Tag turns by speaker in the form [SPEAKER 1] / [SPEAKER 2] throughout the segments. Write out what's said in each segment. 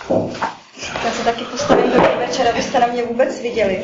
[SPEAKER 1] Já se taky postavím do večera, abyste na mě vůbec viděli.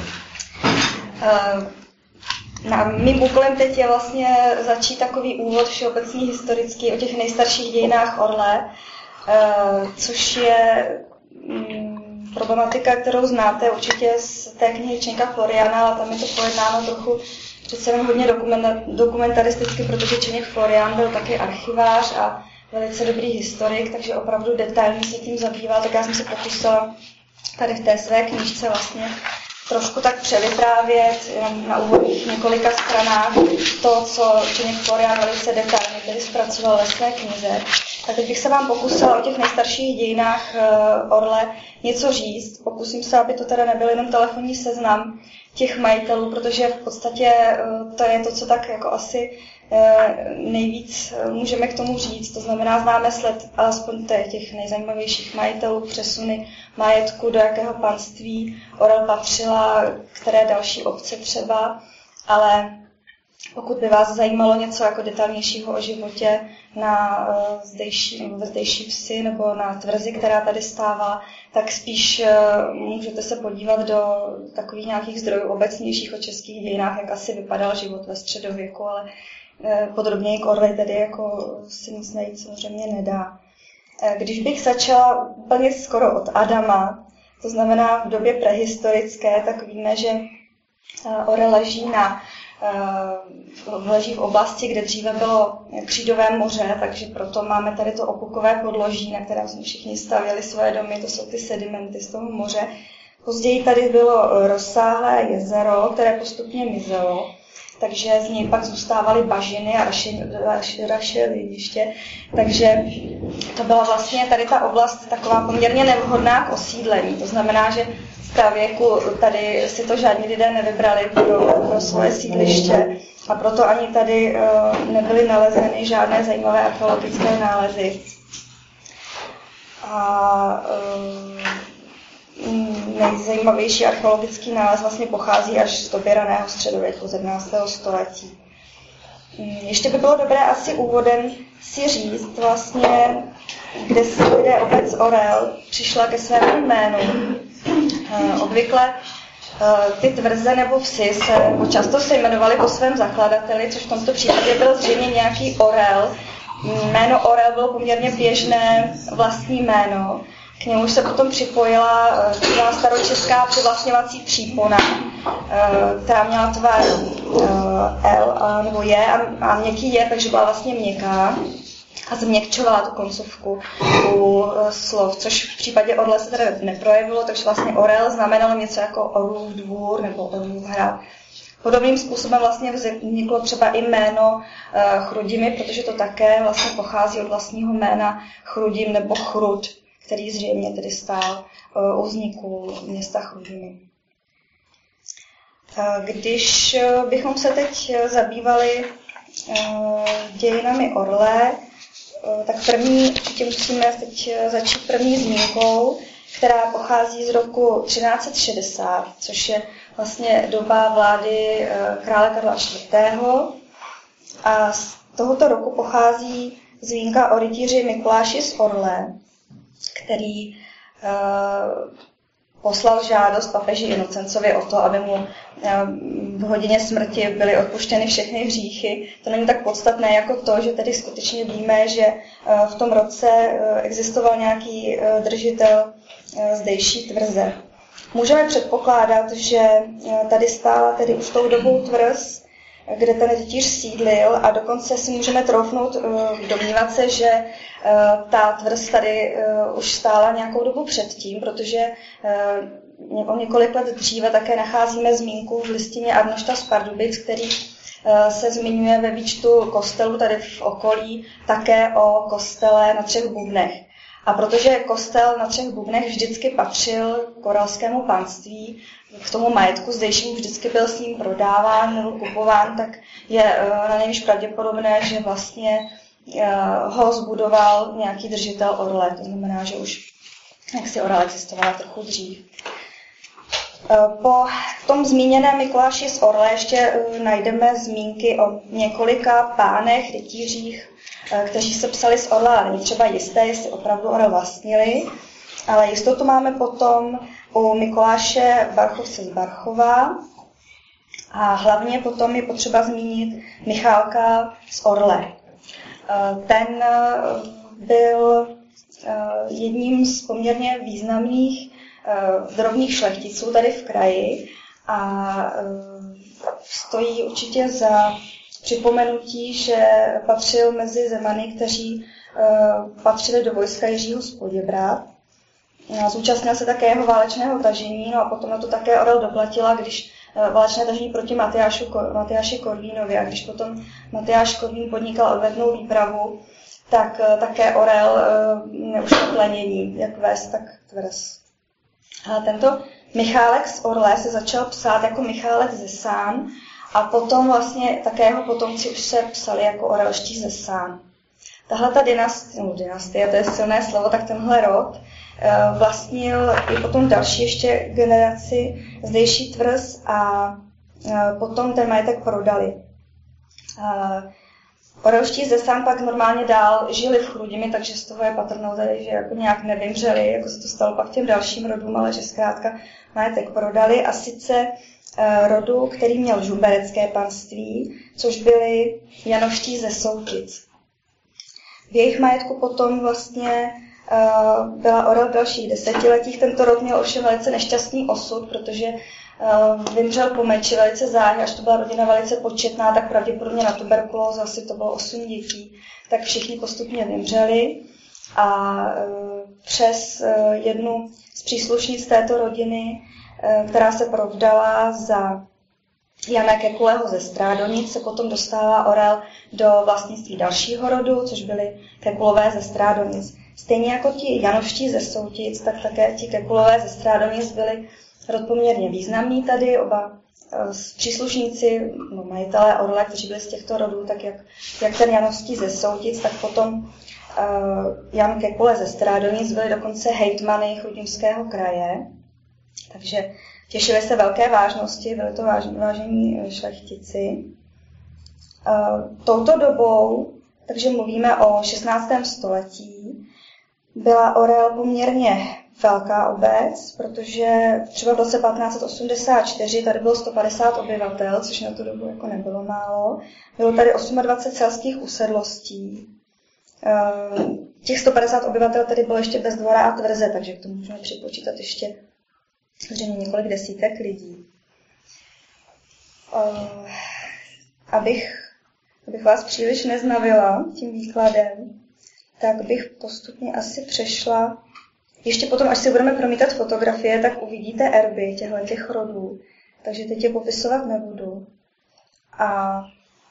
[SPEAKER 1] Mým úkolem teď je vlastně začít takový úvod všeobecný historický o těch nejstarších dějinách Orlé, což je problematika, kterou znáte určitě z té knihy Čeňka Floriana, ale tam je to pojednáno trochu přece jenom hodně dokumentaristicky, protože Čeněk Florian byl taky archivář a velice dobrý historik, takže opravdu detailně se tím zabýval, tak já jsem se pokusila tady v té své knížce vlastně trošku tak převyprávět na úvodních několika stranách to, co Čeněk Florian velice detailně tedy zpracoval ve své knize. Tak teď bych se vám pokusila o těch nejstarších dějinách Orle něco říct. Pokusím se, aby to teda nebyl jenom telefonní seznam těch majitelů, protože v podstatě to je to, co tak jako asi nejvíc můžeme k tomu říct. To znamená, známe sled alespoň těch nejzajímavějších majitelů, přesuny majetku, do jakého panství Orel patřila, které další obce třeba, ale pokud by vás zajímalo něco jako detailnějšího o životě na zdejší vsi nebo na tvrzi, která tady stává, tak spíš můžete se podívat do takových nějakých zdrojů obecnějších o českých dějinách, jak asi vypadal život ve středověku, ale podrobněji k Orle tedy jako si nic najít samozřejmě nedá. Když bych začala úplně skoro od Adama, to znamená v době prehistorické, tak víme, že Orel leží v oblasti, kde dříve bylo křídové moře, takže proto máme tady to opukové podloží, na kterém jsme všichni stavěli svoje domy, to jsou ty sedimenty z toho moře. Později tady bylo rozsáhlé jezero, které postupně mizelo, takže z něj pak zůstávaly bažiny a rašeliniště, takže to byla vlastně tady ta oblast taková poměrně nevhodná k osídlení. To znamená, že v pravěku tady si to žádní lidé nevybrali pro svoje sídliště a proto ani tady nebyly nalezeny žádné zajímavé archeologické nálezy. A nejzajímavější archeologický nález vlastně pochází až z doby raného středověku, z 11. století. Ještě by bylo dobré asi úvodem si říct vlastně, kde obec Orel přišla ke svému jménu. Obvykle ty tvrze nebo vsi často se jmenovaly po svém zakladateli, což v tomto případě byl zřejmě nějaký Orel. Jméno Orel bylo poměrně běžné vlastní jméno. K němu se potom připojila taková staročeská přivlastňovací přípona, která měla tvar L nebo J a měkký J, takže byla vlastně měkká a změkčovala tu koncovku u slov, což v případě Orle se tedy neprojevilo, takže vlastně Orel znamenalo něco jako Orlův dvůr nebo Orlův hrad. Podobným způsobem vlastně vzniklo třeba i jméno Chrudimi, protože to také vlastně pochází od vlastního jména Chrudim nebo Chrud, který zřejmě tedy stál u vzniku města Chrudimi. Když bychom se teď zabývali dějinami Orle, tak první, určitě musíme teď začít první zmínkou, která pochází z roku 1360, což je vlastně doba vlády krále Karla IV. A z tohoto roku pochází zmínka o rytíři Mikuláši z Orle, který poslal žádost papeži Inocencovi o to, aby mu v hodině smrti byly odpuštěny všechny hříchy. To není tak podstatné jako to, že tedy skutečně víme, že v tom roce existoval nějaký držitel zdejší tvrze. Můžeme předpokládat, že tady stála tedy už tou dobou tvrz, kde ten rytíř sídlil a dokonce si můžeme troufnout domnívat se, že ta tvrz tady už stála nějakou dobu předtím, protože o několik let dříve také nacházíme zmínku v listině Arnošta z Pardubic, který se zmiňuje ve výčtu kostelů tady v okolí také o kostele na Třech bubnech. A protože kostel na Třech bubnech vždycky patřil k orelskému panství, k tomu majetku zdejšímu vždycky byl s ním prodáván nebo kupován, tak je na nejvíc pravděpodobné, že vlastně ho zbudoval nějaký držitel Orle. To znamená, že už jaksi Orel existovala trochu dřív. Po tom zmíněném Mikuláši z Orle ještě najdeme zmínky o několika pánech, rytířích, kteří se psali z Orla, ale není třeba jisté, jestli opravdu Orel vlastnili. Ale jistotu máme potom u Mikuláše Barchovce z Barchova a hlavně potom je potřeba zmínit Michálka z Orle. Ten byl jedním z poměrně významných drobných šlechticů tady v kraji a stojí určitě za připomenutí, že patřil mezi zemany, kteří patřili do vojska Jiřího z Poděbrad. Zúčastnil se také jeho válečného tažení, no a potom na to také Orel doplatila, když válečné tažení proti Matyáši Korvínovi a když potom Matyáš Korvín podnikal odvetnou výpravu, tak také Orel neušel plenění, jak ves, tak tvrz. A tento Michálek z Orle se začal psát jako Michálek ze Sán a potom vlastně také jeho potomci už se psali jako orelští ze Sán. Tahle ta dynastie, to je silné slovo, tak tenhle rod vlastnil i potom další ještě generaci zdejší tvrz a potom ten majetek prodali. Orelští ze Sán pak normálně dál žili v Chrudimi, takže z toho je patrnou tady, že jako nějak nevymřeli, jako se to stalo pak těm dalším rodům, ale že zkrátka majetek prodali a sice rodu, který měl žumberecké panství, což byli Janoští ze Soutic. V jejich majetku potom vlastně byla Orel v dalších desetiletích. Tento rod měl ovšem velice nešťastný osud, protože vymřel po meči velice záhy, až to byla rodina velice početná, tak pravděpodobně na tuberkulózu, asi to bylo 8 dětí, tak všichni postupně vymřeli a přes jednu z příslušnic této rodiny, která se provdala za Jana Kekulého ze Strádonic, se potom dostává Orel do vlastnictví dalšího rodu, což byli Kekulové ze Strádonic. Stejně jako ti Janoští ze Soutic, tak také ti Kekulové ze Strádonic byli rod poměrně významný tady, oba příslušníci, majitelé Orle, kteří byli z těchto rodů, tak jak ten Janoští ze Soutic, tak potom Jan Kekule ze Strádonic byli dokonce hejtmany Chrudimského kraje, takže těšili se velké vážnosti, byli to vážení šlechtici. Touto dobou, takže mluvíme o 16. století, byla Orel poměrně velká obec, protože třeba v roce 1584 tady bylo 150 obyvatel, což na tu dobu jako nebylo málo. Bylo tady 28 selských usedlostí. Těch 150 obyvatel tady bylo ještě bez dvora a tvrze, takže k tomu můžeme připočítat ještě zřejmě několik desítek lidí. Abych vás příliš neznavila tím výkladem, tak bych postupně asi přešla. Ještě potom, až si budeme promítat fotografie, tak uvidíte erby těchto rodů. Takže teď je popisovat nebudu. A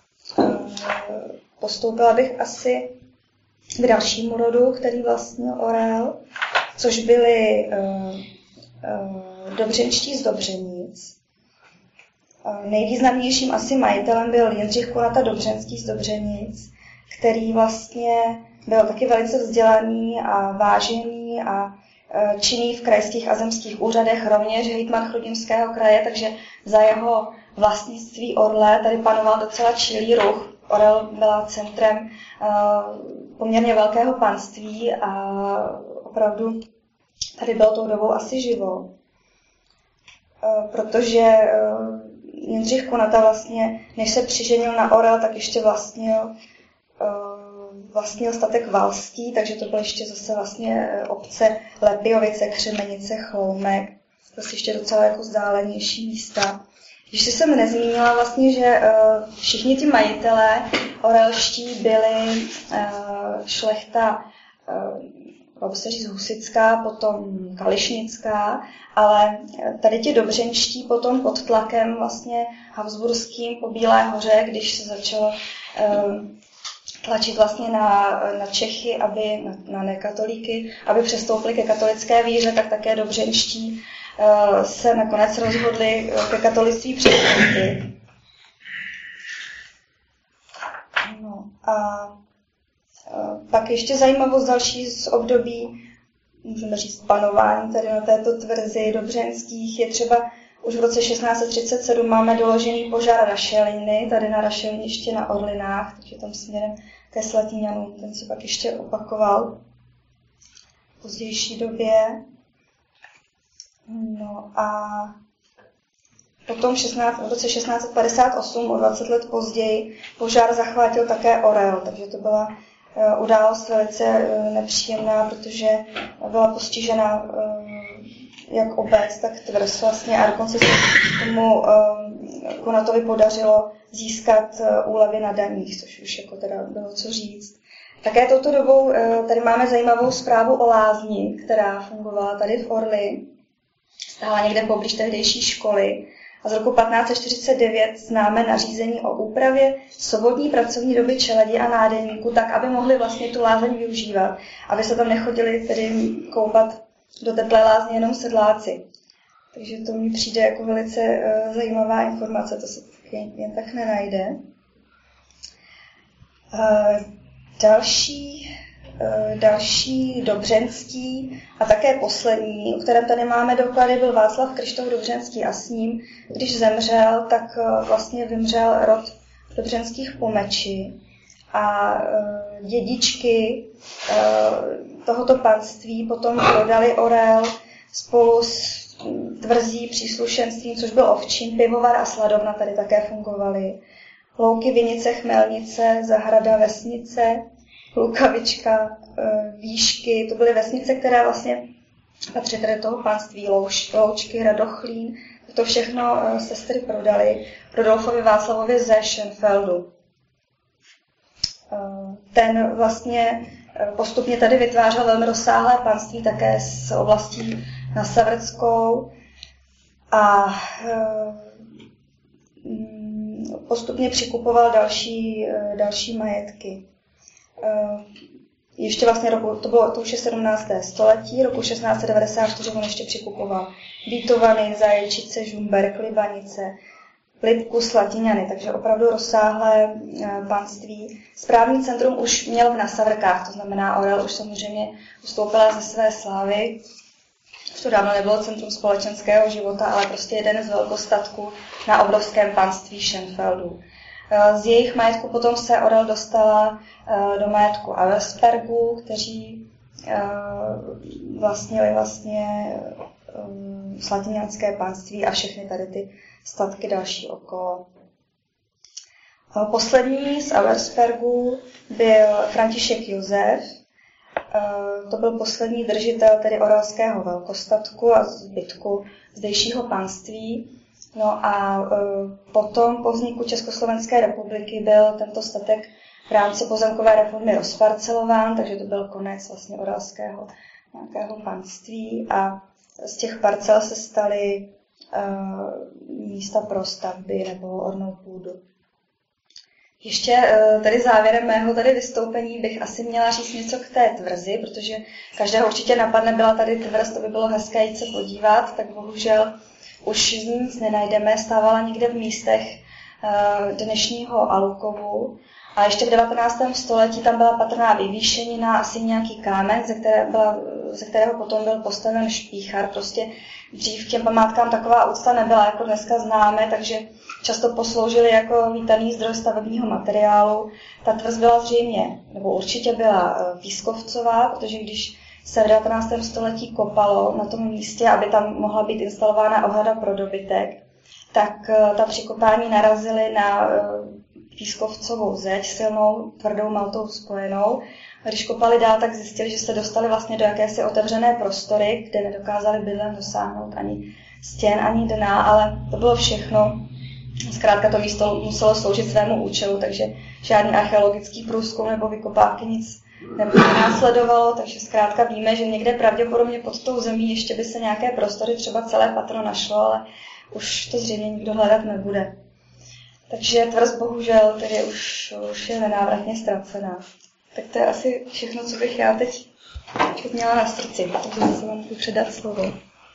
[SPEAKER 1] postoupila bych asi k dalšímu rodu, který vlastnil Orel, což byli Dobřenští z Dobřenic. Nejvýznamnějším asi majitelem byl Jindřich Kunata Dobřenský z Dobřenic, který vlastně byl taky velice vzdělaný a vážený a činný v krajských a zemských úřadech, rovněž hejtman Chrudimského kraje, takže za jeho vlastnictví Orle tady panoval docela čilý ruch. Orel byla centrem poměrně velkého panství a opravdu tady bylo tou dobou asi živo. Protože Jindřich Kunata vlastně, než se přiženil na Orel, tak ještě vlastnil statek Valský, takže to byly ještě zase vlastně obce Lepiovice, Křemenice, Chloumek, prostě ještě docela jako vzdálenější místa. Ještě jsem nezmínila vlastně, že všichni ti majitelé orelští byli šlechta, dalo se říct husitská, potom kališnická, ale tady ti dobřenští potom pod tlakem vlastně habsburským po Bílé hoře, když se začalo tlačit vlastně na Čechy, aby, na nekatolíky, aby přestoupili ke katolické víře, tak také dobřenští se nakonec rozhodli ke katolictví přistoupit. No a pak ještě zajímavost další z období, můžeme říct, panování tady na této tvrzi dobřenských, je třeba už v roce 1637 máme doložený požár rašeliny, tady na rašeliništi na Orlinách, takže tam směrem ke Slatíňanům, ten se pak ještě opakoval. pozdější době. No a potom v roce 1658, o 20 let později, požár zachvátil také Orel, takže to byla událost velice nepříjemná, protože byla postižena jak obec, tak tvrz vlastně a dokonce se tomu Konatovi podařilo získat úlevy na daních, což už jako teda bylo co říct. Také touto dobou tady máme zajímavou zprávu o lázni, která fungovala tady v Orli. Stála někde poblíž tehdejší školy. A z roku 1549 známe nařízení o úpravě svobodní pracovní doby čeledi a nádeníků, tak, aby mohli vlastně tu lázeň využívat, aby se tam nechodili tedy koupat do teplé lázně jenom sedláci. Takže to mi přijde jako velice zajímavá informace, to se jen tak nenajde. Další Dobřenský a také poslední, o kterém tady máme doklady, byl Václav Kryštof Dobřenský a s ním, když zemřel, tak vlastně vymřel rod Dobřenských po meči a dědičky tohoto panství potom prodali Orel spolu s tvrzí příslušenstvím, což byl Ovčín, pivovar a sladovna tady také fungovaly. Louky, Vinice, Chmelnice, Zahrada, Vesnice, Lukavička, Výšky, to byly vesnice, které vlastně patří tady toho panství, Loučky, Radochlín, to všechno sestry prodali Rodolfovi Václavovi ze Schönfeldu. Ten vlastně postupně tady vytvářel velmi rozsáhlé panství také s oblastí na Severskou a postupně přikupoval další majetky. Ještě vlastně to už je 17. století, roku 1694 on ještě přikupoval Vítovany, Zaječíce, Žumberk, Libanice, Lipku, Slatiňany, takže opravdu rozsáhlé panství. Správní centrum už měl v Nasavrkách, to znamená Orel už samozřejmě ustoupila ze své slávy. Už to dávno nebylo centrum společenského života, ale prostě jeden z velkostatků na obrovském panství Schönfeldu. Z jejich majetku potom se Orel dostala do majetku Auerspergů, kteří vlastnili Slatiňanské panství a všechny tady ty statky další okolo. Poslední z Auerspergů byl František Josef. To byl poslední držitel tedy orelského velkostatku a zbytku zdejšího panství. No a potom po vzniku Československé republiky byl tento statek v rámci pozemkové reformy rozparcelován, takže to byl konec vlastně orelského nějakého panství a z těch parcel se staly místa pro stavby nebo ornou půdu. Ještě tady závěrem mého tady vystoupení bych asi měla říct něco k té tvrzi, protože každého určitě napadne, byla tady tvrz, to by bylo hezké jít se podívat, tak bohužel už z ní nic nenajdeme, stávala někde v místech dnešního Alukovu. A ještě v 19. století tam byla patrná vyvýšenina, asi nějaký kámen, ze kterého potom byl postaven špíchar. Prostě dřív k těm památkám taková úcta nebyla, jako dneska známe, takže často posloužily jako vítaný zdroj stavebního materiálu. Ta tvrz byla zřejmě, nebo určitě byla pískovcová, protože když se v 19. století kopalo na tom místě, aby tam mohla být instalována ohrada pro dobytek, tak ta přikopání narazily na pískovcovou zeď, silnou, tvrdou maltou spojenou. A když kopali dál, tak zjistili, že se dostali vlastně do jakési otevřené prostory, kde nedokázali bydlem dosáhnout ani stěn, ani dna, ale to bylo všechno. Zkrátka to místo muselo sloužit svému účelu, takže žádný archeologický průzkum nebo vykopávky nic nenásledovalo, takže zkrátka víme, že někde pravděpodobně pod tou zemí ještě by se nějaké prostory, třeba celé patro našlo, ale už to zřejmě nikdo hledat nebude. Takže tvrz bohužel tedy už je nenávratně ztracená. Tak to je asi všechno, co bych já teď měla na srdci, takže se vám chci předat slovo.